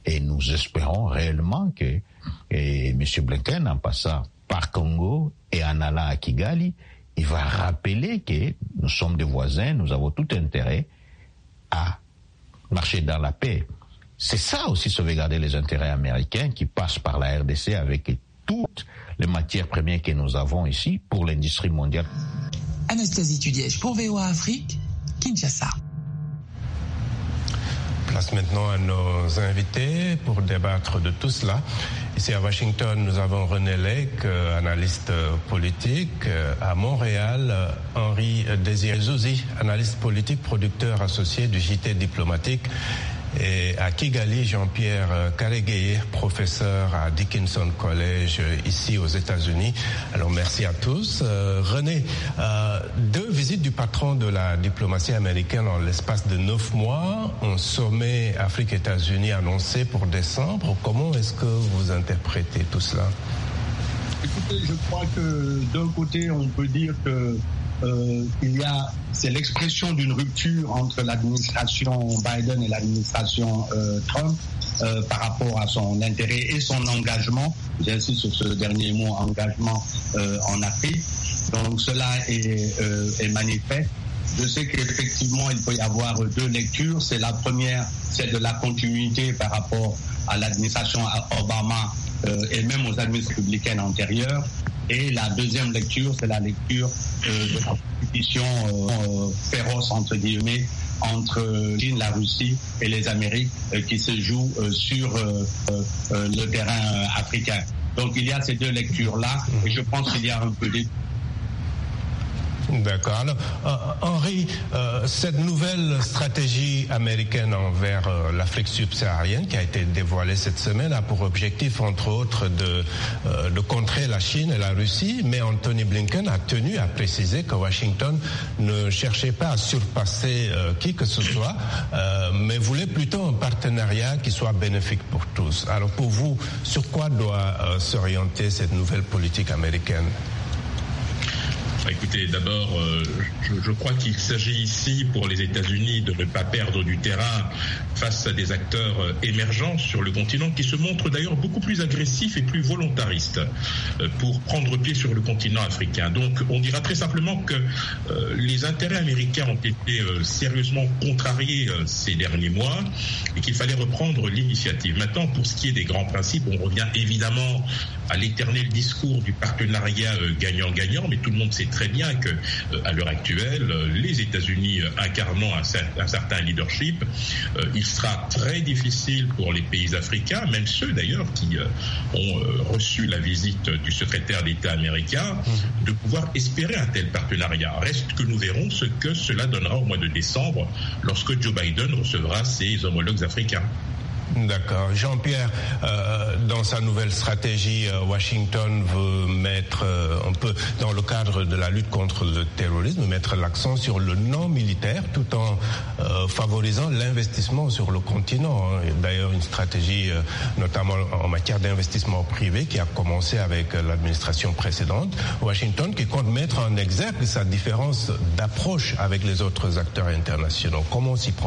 Et nous espérons réellement que M. Blinken, en passant par Congo et en allant à Kigali, il va rappeler que nous sommes des voisins, nous avons tout intérêt à marcher dans la paix. C'est ça aussi sauvegarder les intérêts américains qui passent par la RDC avec toutes les matières premières que nous avons ici pour l'industrie mondiale. Anastasie Tudiège pour VOA Afrique, Kinshasa. Place maintenant à nos invités pour débattre de tout cela. Ici à Washington, nous avons René Lake, analyste politique. À Montréal, Henri Désiré Zouzi, analyste politique, producteur associé du JT diplomatique. Et à Kigali, Jean-Pierre Karegueye, professeur à Dickinson College ici aux États-Unis. Alors merci à tous. René, 2 visites du patron de la diplomatie américaine en l'espace de 9 mois, un sommet Afrique-États-Unis annoncé pour décembre. Comment est-ce que vous interprétez tout cela? Écoutez, je crois que d'un côté, on peut dire que c'est l'expression d'une rupture entre l'administration Biden et l'administration Trump par rapport à son intérêt et son engagement. J'insiste sur ce dernier mot, engagement en Afrique. Donc cela est manifeste. Je sais qu'effectivement, il peut y avoir 2 lectures. C'est la première, c'est de la continuité par rapport à l'administration Obama et même aux administrations républicaines antérieures. Et la deuxième lecture, c'est la lecture de la compétition féroce, entre guillemets, entre Chine, la Russie et les Amériques qui se jouent sur le terrain africain. Donc il y a ces 2 lectures-là et je pense qu'il y a un peu des... D'accord. Alors, Henri, cette nouvelle stratégie américaine envers l'Afrique subsaharienne qui a été dévoilée cette semaine a pour objectif, entre autres, de contrer la Chine et la Russie, mais Anthony Blinken a tenu à préciser que Washington ne cherchait pas à surpasser qui que ce soit, mais voulait plutôt un partenariat qui soit bénéfique pour tous. Alors pour vous, sur quoi doit s'orienter cette nouvelle politique américaine ? Écoutez, d'abord, je crois qu'il s'agit ici pour les États-Unis de ne pas perdre du terrain face à des acteurs émergents sur le continent qui se montrent d'ailleurs beaucoup plus agressifs et plus volontaristes pour prendre pied sur le continent africain. Donc on dira très simplement que les intérêts américains ont été sérieusement contrariés ces derniers mois et qu'il fallait reprendre l'initiative. Maintenant, pour ce qui est des grands principes, on revient évidemment à l'éternel discours du partenariat gagnant-gagnant, mais tout le monde sait très bien que à l'heure actuelle, les États-Unis incarnant un certain leadership, il sera très difficile pour les pays africains, même ceux d'ailleurs qui ont reçu la visite du secrétaire d'État américain, de pouvoir espérer un tel partenariat. Reste que nous verrons ce que cela donnera au mois de décembre lorsque Joe Biden recevra ses homologues africains. D'accord. Jean-Pierre, dans sa nouvelle stratégie, Washington veut mettre un peu, dans le cadre de la lutte contre le terrorisme, mettre l'accent sur le non militaire tout en favorisant l'investissement sur le continent. D'ailleurs, une stratégie notamment en matière d'investissement privé qui a commencé avec l'administration précédente. Washington qui compte mettre en exergue sa différence d'approche avec les autres acteurs internationaux. Comment s'y prendre ?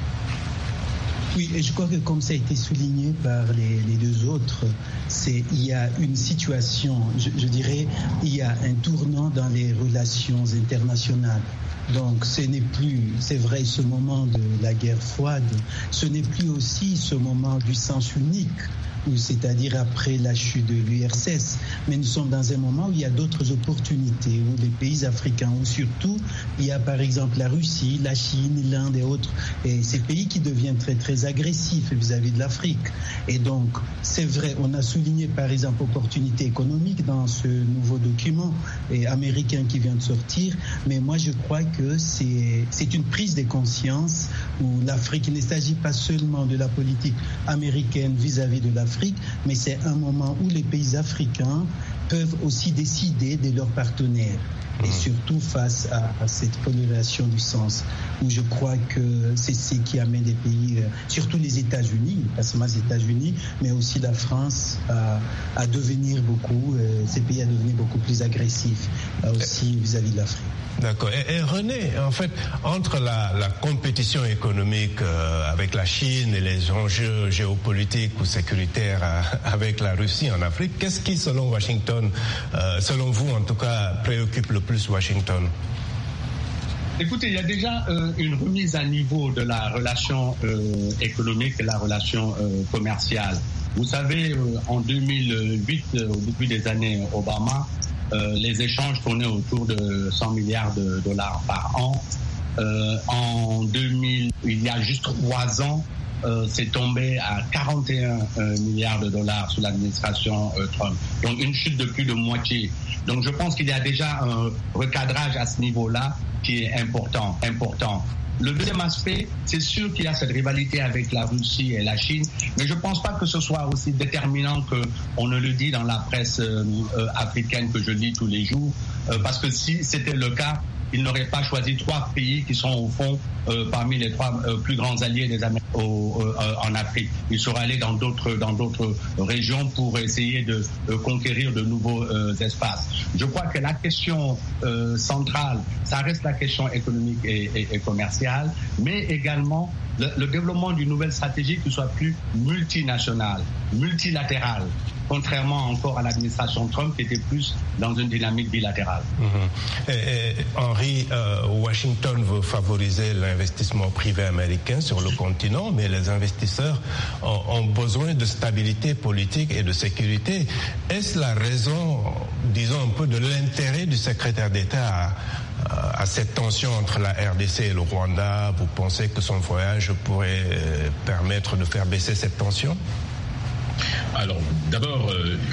Oui, et je crois que comme ça a été souligné par les 2 autres, il y a une situation, je dirais, il y a un tournant dans les relations internationales. Donc ce n'est plus, c'est vrai, ce moment de la guerre froide, ce n'est plus aussi ce moment du sens unique, c'est-à-dire après la chute de l'URSS. Mais nous sommes dans un moment où il y a d'autres opportunités, où les pays africains, où surtout il y a par exemple la Russie, la Chine, l'Inde et autres, et ces pays qui deviennent très très agressifs vis-à-vis de l'Afrique. Et donc c'est vrai, on a souligné par exemple opportunité économique dans ce nouveau document américain qui vient de sortir, mais moi je crois que c'est une prise de conscience où l'Afrique, il ne s'agit pas seulement de la politique américaine vis-à-vis de l'Afrique, mais c'est un moment où les pays africains peuvent aussi décider de leurs partenaires. Et surtout face à cette polarisation du sens, où je crois que c'est ce qui amène les pays, surtout les États-Unis, pas seulement les États-Unis, mais aussi la France, à devenir ces pays à devenir beaucoup plus agressifs aussi vis-à-vis de l'Afrique. D'accord. Et René, en fait, entre la compétition économique avec la Chine et les enjeux géopolitiques ou sécuritaires avec la Russie en Afrique, qu'est-ce qui, selon Washington, selon vous en tout cas, préoccupe le plus Washington? Écoutez, il y a déjà une remise à niveau de la relation économique et la relation commerciale. Vous savez, en 2008, au début des années Obama, les échanges tournaient autour de 100 milliards de dollars par an. En 2000, il y a juste 3 ans, c'est tombé à 41 milliards de dollars sous l'administration Trump. Donc une chute de plus de moitié. Donc je pense qu'il y a déjà un recadrage à ce niveau-là qui est important. Le deuxième aspect, c'est sûr qu'il y a cette rivalité avec la Russie et la Chine, mais je ne pense pas que ce soit aussi déterminant qu'on ne le dit dans la presse africaine que je lis tous les jours, parce que si c'était le cas, il n'aurait pas choisi 3 pays qui sont au fond parmi les 3 plus grands alliés des Américains en Afrique. Il serait allé dans d'autres régions pour essayer de conquérir de nouveaux espaces. Je crois que la question centrale, ça reste la question économique et commerciale, mais également le développement d'une nouvelle stratégie qui soit plus multinationale, multilatérale, contrairement encore à l'administration Trump qui était plus dans une dynamique bilatérale. Henri, Washington veut favoriser l'investissement privé américain sur le continent, mais les investisseurs ont besoin de stabilité politique et de sécurité. Est-ce la raison, disons un peu, de l'intérêt du secrétaire d'État à cette tension entre la RDC et le Rwanda? Vous pensez que son voyage pourrait permettre de faire baisser cette tension? Alors, d'abord,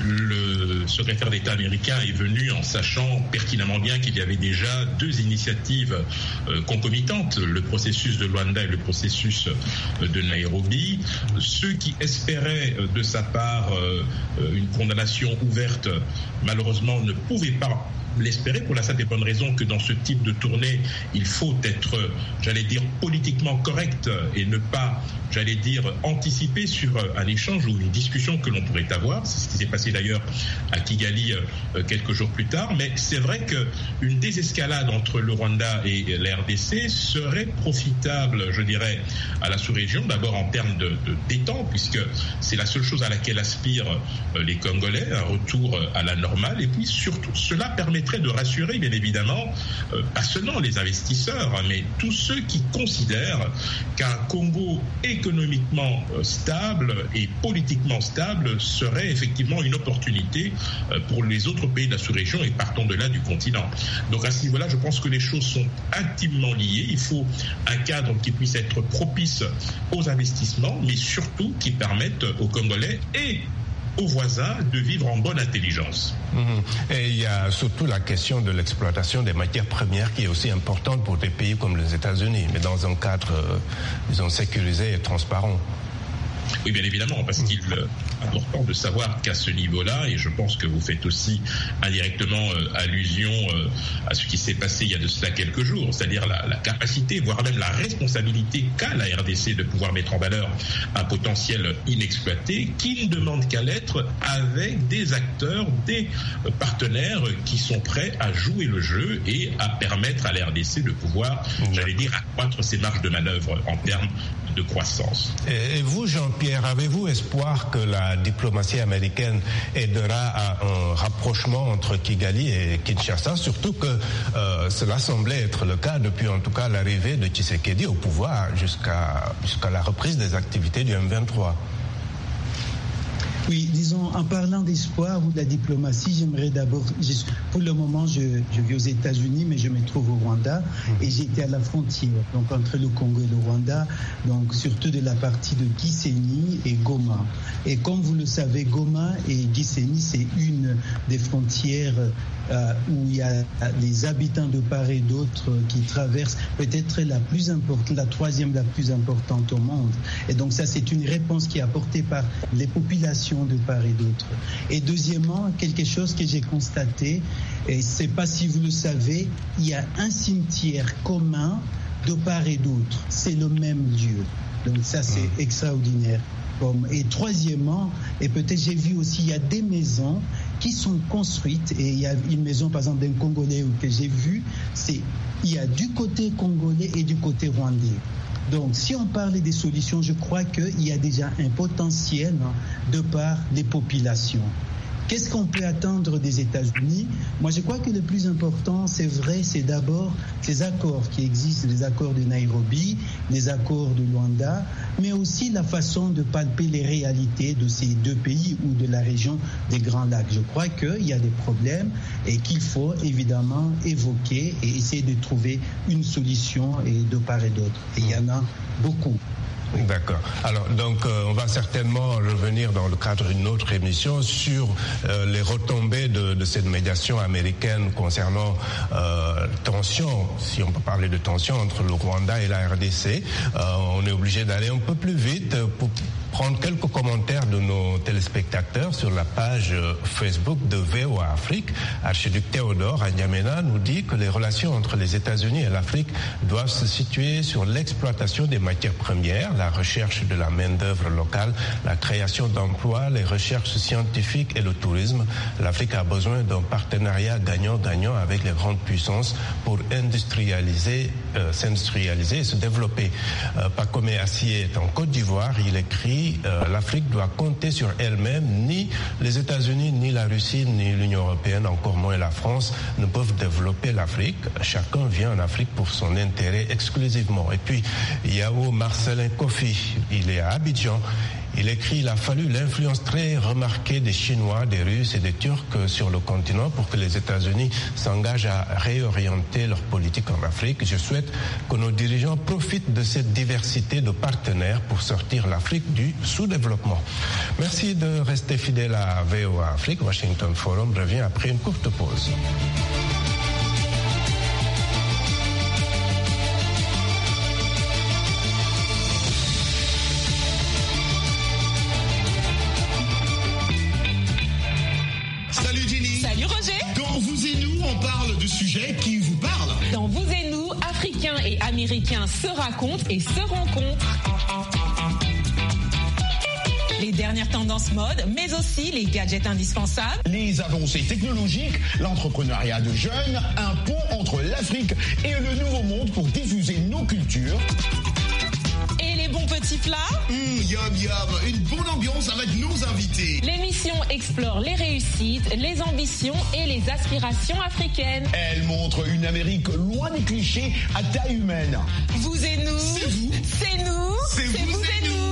le secrétaire d'État américain est venu en sachant pertinemment bien qu'il y avait déjà 2 initiatives concomitantes, le processus de Luanda et le processus de Nairobi. Ceux qui espéraient de sa part une condamnation ouverte, malheureusement, ne pouvaient pas l'espérer pour la simple et bonne raison que dans ce type de tournée, il faut être, j'allais dire, politiquement correct et ne pas, j'allais dire, anticiper sur un échange ou une discussion que l'on pourrait avoir. C'est ce qui s'est passé d'ailleurs à Kigali quelques jours plus tard. Mais c'est vrai qu'une désescalade entre le Rwanda et la RDC serait profitable, je dirais, à la sous-région, d'abord en termes de détente, puisque c'est la seule chose à laquelle aspirent les Congolais, un retour à la normale. Et puis surtout, cela permettrait de rassurer, bien évidemment, pas seulement les investisseurs, mais tous ceux qui considèrent qu'un Congo économiquement stable et politiquement stable serait effectivement une opportunité pour les autres pays de la sous-région et partons de là du continent. Donc à ce niveau-là, je pense que les choses sont intimement liées. Il faut un cadre qui puisse être propice aux investissements, mais surtout qui permette aux Congolais et aux voisins de vivre en bonne intelligence. Et il y a surtout la question de l'exploitation des matières premières qui est aussi importante pour des pays comme les États-Unis, mais dans un cadre, disons, sécurisé et transparent. Oui, bien évidemment, parce qu'il est important de savoir qu'à ce niveau-là, et je pense que vous faites aussi indirectement allusion à ce qui s'est passé il y a de cela quelques jours, c'est-à-dire la capacité, voire même la responsabilité qu'a la RDC de pouvoir mettre en valeur un potentiel inexploité qui ne demande qu'à l'être avec des acteurs, des partenaires qui sont prêts à jouer le jeu et à permettre à la RDC de pouvoir, j'allais dire, accroître ses marges de manœuvre en termes de croissance. Et vous, Jean-Pierre, avez-vous espoir que la diplomatie américaine aidera à un rapprochement entre Kigali et Kinshasa, surtout que cela semblait être le cas depuis en tout cas l'arrivée de Tshisekedi au pouvoir jusqu'à la reprise des activités du M23? Oui, disons, en parlant d'espoir ou de la diplomatie, j'aimerais d'abord, pour le moment, je vis aux États-Unis, mais je me trouve au Rwanda et j'étais à la frontière, donc entre le Congo et le Rwanda, donc surtout de la partie de Gisenyi et Goma. Et comme vous le savez, Goma et Gisenyi, c'est une des frontières où il y a des habitants de part et d'autre qui traversent peut-être la plus importante, la 3e la plus importante au monde. Et donc ça, c'est une réponse qui est apportée par les populations solutions de part et d'autre. Et deuxièmement, quelque chose que j'ai constaté, et je ne sais pas si vous le savez, il y a un cimetière commun de part et d'autre. C'est le même lieu. Donc ça, c'est extraordinaire. Et troisièmement, et peut-être j'ai vu aussi, il y a des maisons qui sont construites, et il y a une maison par exemple d'un Congolais que j'ai vu, il y a du côté congolais et du côté rwandais. Donc si on parle des solutions, je crois qu'il y a déjà un potentiel de par les populations. Qu'est-ce qu'on peut attendre des États-Unis? Moi, je crois que le plus important, c'est vrai, c'est d'abord ces accords qui existent, les accords de Nairobi, les accords de Luanda, mais aussi la façon de palper les réalités de ces deux pays ou de la région des Grands Lacs. Je crois qu'il y a des problèmes et qu'il faut évidemment évoquer et essayer de trouver une solution et de part et d'autre. Et il y en a beaucoup. D'accord. Alors, donc, on va certainement revenir dans le cadre d'une autre émission sur les retombées de cette médiation américaine concernant tension, si on peut parler de tension entre le Rwanda et la RDC. On est obligé d'aller un peu plus vite pour prendre quelques commentaires de nos téléspectateurs sur la page Facebook de VOA Afrique. Archiduc Théodore à N'Djamena nous dit que les relations entre les États-Unis et l'Afrique doivent se situer sur l'exploitation des matières premières, la recherche de la main-d'œuvre locale, la création d'emplois, les recherches scientifiques et le tourisme. L'Afrique a besoin d'un partenariat gagnant-gagnant avec les grandes puissances pour s'industrialiser et se développer. Pacome Assier est en Côte d'Ivoire. Il écrit l'Afrique doit compter sur elle-même. Ni les États-Unis, ni la Russie, ni l'Union européenne, encore moins la France, ne peuvent développer l'Afrique. Chacun vient en Afrique pour son intérêt exclusivement. Et puis, Yao Marcelin Kofi, il est à Abidjan. Il écrit, il a fallu l'influence très remarquée des Chinois, des Russes et des Turcs sur le continent pour que les États-Unis s'engagent à réorienter leur politique en Afrique. Je souhaite que nos dirigeants profitent de cette diversité de partenaires pour sortir l'Afrique du sous-développement. Merci de rester fidèle à VOA Afrique. Washington Forum revient après une courte pause. Qui vous parle. Dans Vous et Nous, Africains et Américains se racontent et se rencontrent. Les dernières tendances mode, mais aussi les gadgets indispensables. Les avancées technologiques, l'entrepreneuriat de jeunes, un pont entre l'Afrique et le Nouveau Monde pour diffuser nos cultures. Et les bons petits plats. Yum yum, une bonne ambiance avec nos invités. L'émission explore les réussites, les ambitions et les aspirations africaines. Elle montre une Amérique loin des clichés à taille humaine. Vous et nous. C'est vous. C'est nous. C'est vous et nous.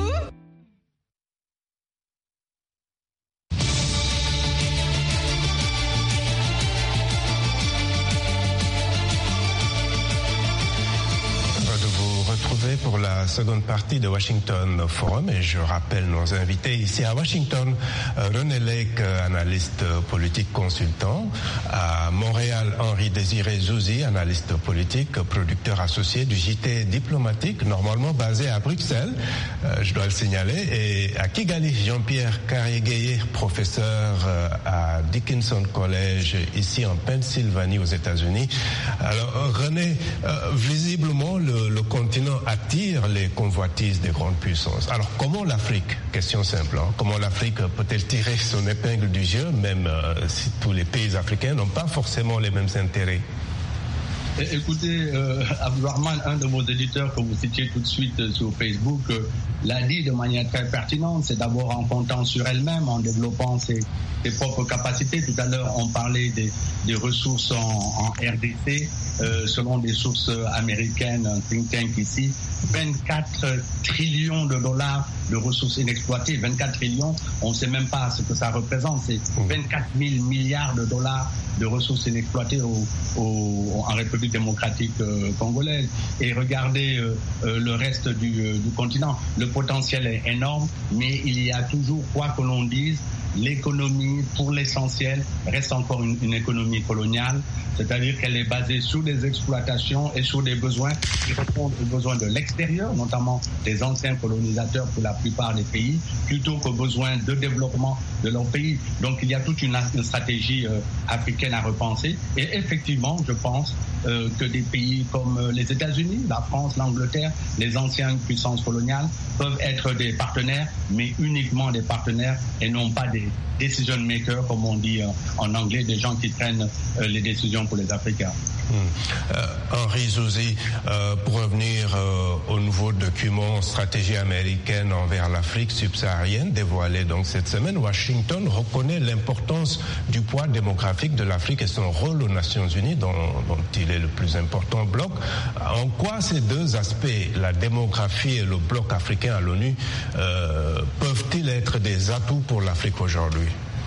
Pour la seconde partie de Washington Forum, et je rappelle nos invités ici à Washington, René Lake, analyste politique consultant, à Montréal, Henri-Désiré Zouzi, analyste politique, producteur associé du JT diplomatique, normalement basé à Bruxelles, je dois le signaler, et à Kigali, Jean-Pierre Carrier-Gueye, professeur à Dickinson College, ici en Pennsylvanie, aux États-Unis. Alors, René, visiblement, le continent attire les convoitises des grandes puissances. Alors comment l'Afrique, question simple, comment l'Afrique peut-elle tirer son épingle du jeu, même si tous les pays africains n'ont pas forcément les mêmes intérêts? Écoutez, Abdourahmane, un de vos éditeurs que vous citiez tout de suite sur Facebook, l'a dit de manière très pertinente, c'est d'abord en comptant sur elle-même, en développant ses propres capacités. Tout à l'heure, on parlait des ressources en RDC, selon des sources américaines, un think tank ici, 24 trillions de dollars de ressources inexploitées. 24 trillions, on ne sait même pas ce que ça représente, c'est 24 000 milliards de dollars de ressources inexploitées en République démocratique congolaise. Et regardez le reste du continent. Le potentiel est énorme, mais il y a toujours, quoi que l'on dise, l'économie, pour l'essentiel, reste encore une économie coloniale, c'est-à-dire qu'elle est basée sur des exploitations et sur des besoins qui répondent aux besoins de l'extérieur, notamment des anciens colonisateurs pour la plupart des pays, plutôt qu'aux besoins de développement de leur pays. Donc il y a toute une stratégie africaine à repenser. Et effectivement, je pense que des pays comme les États-Unis, la France, l'Angleterre, les anciennes puissances coloniales peuvent être des partenaires, mais uniquement des partenaires et non pas des decision makers, comme on dit en anglais, des gens qui prennent les décisions pour les Africains. Henri Zouzi, pour revenir au nouveau document stratégie américaine envers l'Afrique subsaharienne dévoilé donc cette semaine, Washington reconnaît l'importance du poids démographique de l'Afrique et son rôle aux Nations Unies dont il est le plus important bloc. En quoi ces deux aspects, la démographie et le bloc africain à l'ONU, peuvent-ils être des atouts pour l'Afrique aujourd'hui?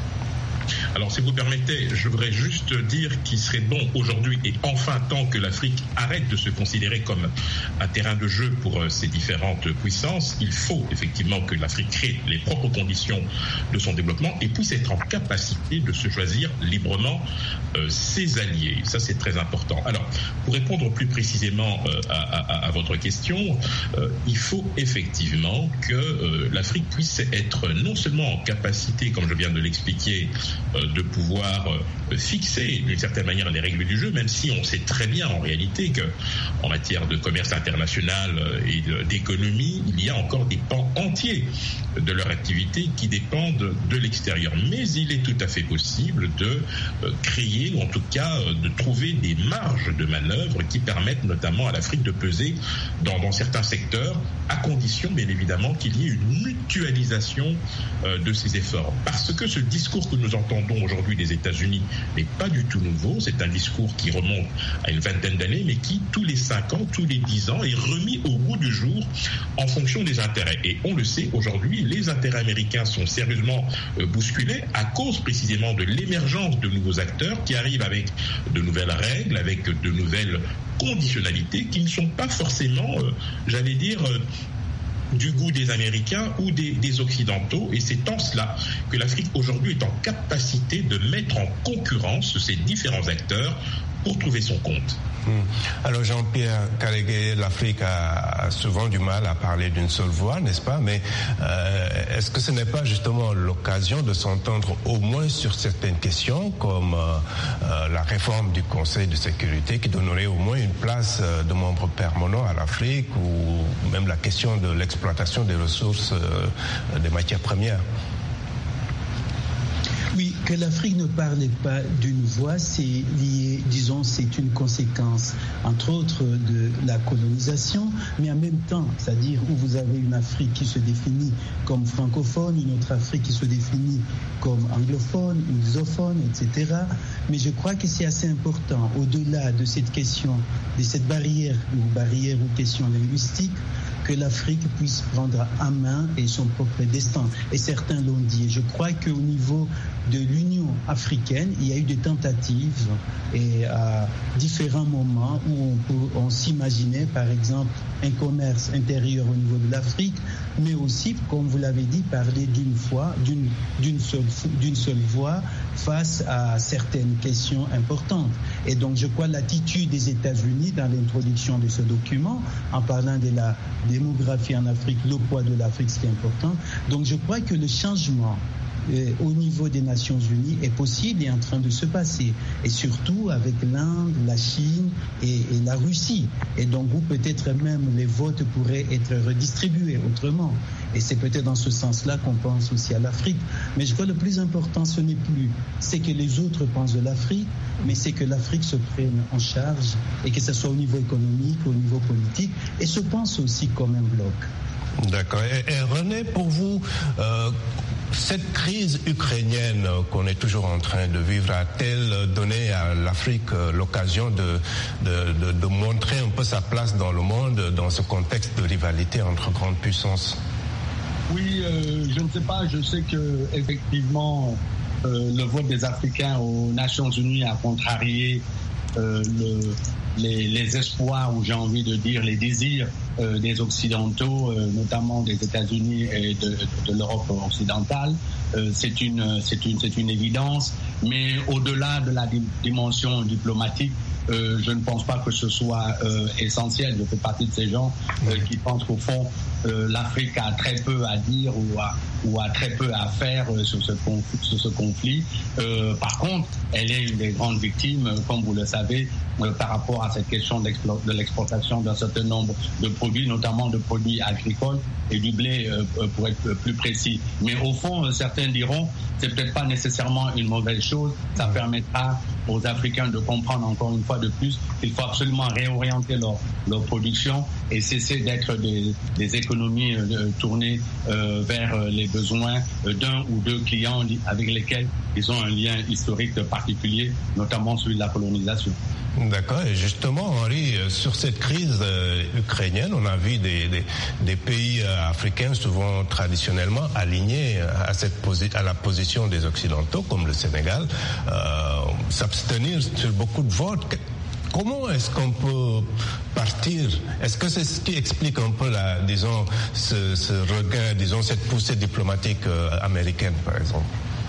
Alors, si vous permettez, je voudrais juste dire qu'il serait bon aujourd'hui et enfin temps que l'Afrique arrête de se considérer comme un terrain de jeu pour ces différentes puissances. Il faut effectivement que l'Afrique crée les propres conditions de son développement et puisse être en capacité de se choisir librement ses alliés. Ça, c'est très important. Alors, pour répondre plus précisément à votre question, il faut effectivement que l'Afrique puisse être non seulement en capacité, comme je viens de l'expliquer, de pouvoir fixer d'une certaine manière les règles du jeu, même si on sait très bien en réalité qu'en matière de commerce international et d'économie, il y a encore des pans entiers de leur activité qui dépendent de l'extérieur. Mais il est tout à fait possible de créer, ou en tout cas de trouver des marges de manœuvre qui permettent notamment à l'Afrique de peser dans certains secteurs, à condition bien évidemment qu'il y ait une mutualisation de ces efforts. Parce que ce discours que nous entendons aujourd'hui des États-Unis n'est pas du tout nouveau. C'est un discours qui remonte à une vingtaine d'années, mais qui, tous les 5 ans, tous les 10 ans, est remis au goût du jour en fonction des intérêts. Et on le sait, aujourd'hui, les intérêts américains sont sérieusement bousculés à cause précisément de l'émergence de nouveaux acteurs qui arrivent avec de nouvelles règles, avec de nouvelles conditionnalités qui ne sont pas forcément, j'allais dire, du goût des Américains ou des Occidentaux. Et c'est en cela que l'Afrique aujourd'hui est en capacité de mettre en concurrence ces différents acteurs pour trouver son compte. Alors Jean-Pierre Karégué, l'Afrique a souvent du mal à parler d'une seule voix, n'est-ce pas? Mais est-ce que ce n'est pas justement l'occasion de s'entendre au moins sur certaines questions comme la réforme du Conseil de sécurité qui donnerait au moins une place de membre permanent à l'Afrique, ou même la question de l'exploitation des ressources des matières premières? Oui, que l'Afrique ne parle pas d'une voix, c'est lié, disons, c'est une conséquence, entre autres, de la colonisation, mais en même temps, c'est-à-dire où vous avez une Afrique qui se définit comme francophone, une autre Afrique qui se définit comme anglophone, ou lusophone, etc. Mais je crois que c'est assez important, au-delà de cette question, de cette barrière ou question linguistique, que l'Afrique puisse prendre en main et son propre destin. Et certains l'ont dit. Et je crois qu'au niveau de l'Union africaine, il y a eu des tentatives et à différents moments où on s'imaginait, par exemple, un commerce intérieur au niveau de l'Afrique, mais aussi, comme vous l'avez dit, parler d'une seule voix face à certaines questions importantes. Et donc, je crois l'attitude des États-Unis dans l'introduction de ce document, en parlant de la démographie en Afrique, le poids de l'Afrique, c'est important. Donc, je crois que le changement au niveau des Nations Unies est possible et en train de se passer, et surtout avec l'Inde, la Chine et la Russie. Et donc, où peut-être même les votes pourraient être redistribués autrement. Et c'est peut-être dans ce sens-là qu'on pense aussi à l'Afrique. Mais je crois que le plus important, ce n'est plus c'est que les autres pensent de l'Afrique, mais c'est que l'Afrique se prenne en charge et que ce soit au niveau économique, au niveau politique, et se pense aussi comme un bloc. D'accord. Et René, pour vous, cette crise ukrainienne qu'on est toujours en train de vivre a-t-elle donné à l'Afrique l'occasion de montrer un peu sa place dans le monde, dans ce contexte de rivalité entre grandes puissances? Oui, je ne sais pas. Je sais que effectivement, le vote des Africains aux Nations Unies a contrarié les espoirs, ou j'ai envie de dire les désirs des Occidentaux, notamment des États-Unis et de l'Europe occidentale. C'est une évidence, mais au-delà de la dimension diplomatique, je ne pense pas que ce soit essentiel. Je fais partie de ces gens qui pensent qu'au fond, l'Afrique a très peu à dire ou a très peu à faire sur ce conflit. Par contre, elle est une des grandes victimes, comme vous le savez, par rapport à cette question de l'exportation d'un certain nombre de produits, notamment de produits agricoles et du blé, pour être plus précis. Mais au fond, certains diront, c'est peut-être pas nécessairement une mauvaise chose. Ça permettra aux Africains de comprendre encore une fois de plus qu'il faut absolument réorienter leur production et cesser d'être des économies tournées vers les besoins d'un ou deux clients avec lesquels ils ont un lien historique particulier, notamment celui de la colonisation. D'accord, et justement, Henri, sur cette crise ukrainienne, on a vu des pays africains souvent traditionnellement alignés à la position des Occidentaux, comme le Sénégal, s'abstenir sur beaucoup de votes. Comment est-ce qu'on peut partir? Est-ce que c'est ce qui explique un peu ce regain, cette poussée diplomatique américaine, par exemple?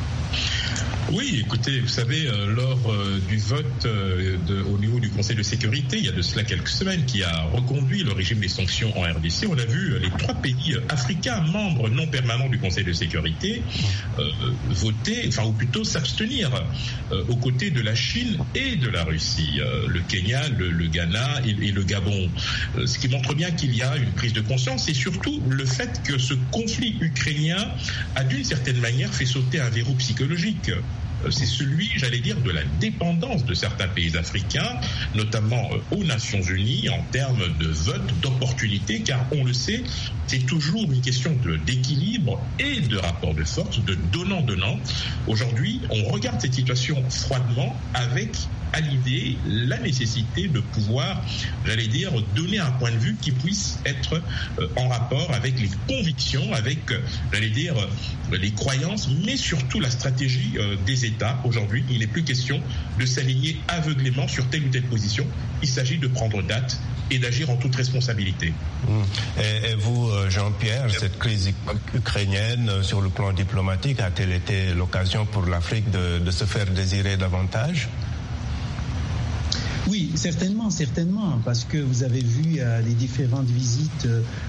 Oui, écoutez, vous savez, lors du vote au niveau du Conseil de sécurité, il y a de cela quelques semaines, qui a reconduit le régime des sanctions en RDC, on a vu les 3 pays africains membres non permanents du Conseil de sécurité voter, ou plutôt s'abstenir aux côtés de la Chine et de la Russie, le Kenya, le Ghana et le Gabon. Ce qui montre bien qu'il y a une prise de conscience et surtout le fait que ce conflit ukrainien a d'une certaine manière fait sauter un verrou psychologique. C'est celui, j'allais dire, de la dépendance de certains pays africains, notamment aux Nations Unies, en termes de vote, d'opportunité, car on le sait, c'est toujours une question d'équilibre et de rapport de force, de donnant-donnant. Aujourd'hui, on regarde cette situation froidement avec à l'idée la nécessité de pouvoir, j'allais dire, donner un point de vue qui puisse être en rapport avec les convictions, avec, j'allais dire, les croyances, mais surtout la stratégie des États. Aujourd'hui, il n'est plus question de s'aligner aveuglément sur telle ou telle position. Il s'agit de prendre date et d'agir en toute responsabilité. Et vous, Jean-Pierre, cette crise ukrainienne sur le plan diplomatique a-t-elle été l'occasion pour l'Afrique de se faire désirer davantage ? Oui, certainement, parce que vous avez vu les différentes visites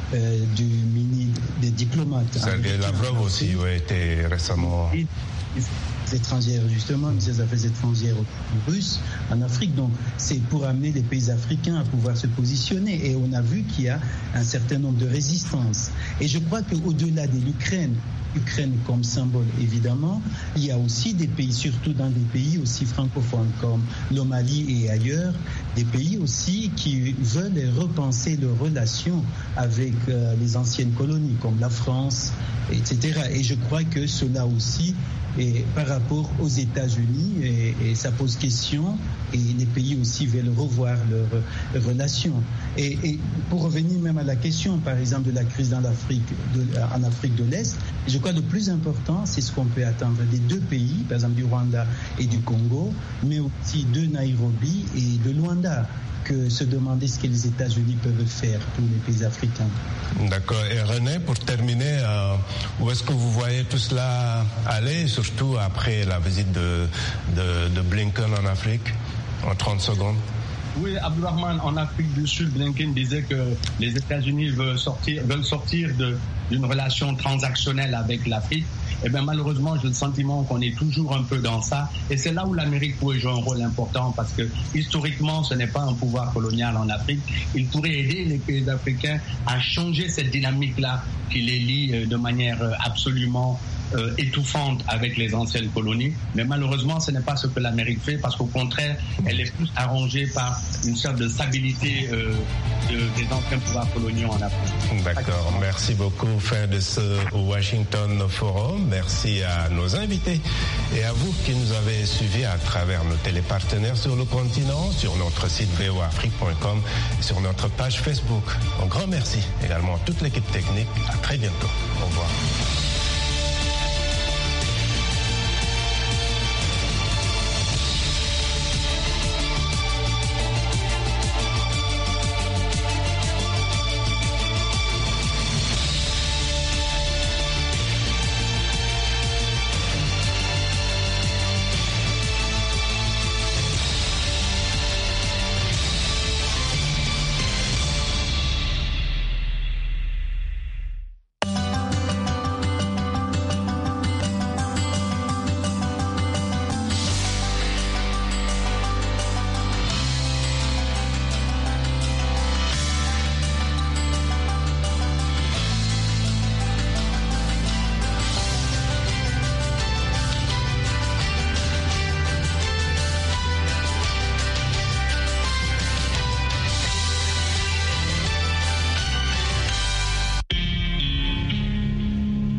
des diplomates. Sergei Lavrov aussi était récemment... étrangères, justement, ministre des Affaires étrangères russe en Afrique. Donc, c'est pour amener les pays africains à pouvoir se positionner. Et on a vu qu'il y a un certain nombre de résistances. Et je crois qu'au-delà de l'Ukraine comme symbole, évidemment, il y a aussi des pays, surtout dans des pays aussi francophones comme le Mali et ailleurs, des pays aussi qui veulent repenser leurs relations avec les anciennes colonies, comme la France, etc. Et je crois que cela aussi, et par rapport aux États-Unis, et ça pose question, et les pays aussi veulent revoir leurs relations. Et pour revenir même à la question, par exemple, de la crise en Afrique de l'Est, je crois que le plus important, c'est ce qu'on peut attendre des deux pays, par exemple du Rwanda et du Congo, mais aussi de Nairobi et de Luanda, que se demander ce que les États-Unis peuvent faire pour les pays africains. D'accord. Et René, pour terminer, où est-ce que vous voyez tout cela aller, surtout après la visite de Blinken en Afrique, en 30 secondes? Oui, Abdourahmane, en Afrique du Sud, Blinken disait que les États-Unis veulent sortir d'une relation transactionnelle avec l'Afrique. Eh bien, malheureusement, j'ai le sentiment qu'on est toujours un peu dans ça. Et c'est là où l'Amérique pourrait jouer un rôle important parce que, historiquement, ce n'est pas un pouvoir colonial en Afrique. Il pourrait aider les pays africains à changer cette dynamique-là qui les lie de manière absolument étouffante avec les anciennes colonies. Mais malheureusement, ce n'est pas ce que l'Amérique fait parce qu'au contraire, elle est plus arrangée par une sorte de stabilité des anciens pouvoirs coloniaux en Afrique. D'accord. Merci beaucoup. Fin de ce Washington Forum. Merci à nos invités et à vous qui nous avez suivis à travers nos télépartenaires sur le continent, sur notre site voafrique.com et sur notre page Facebook. Un grand merci également à toute l'équipe technique. À très bientôt. Au revoir.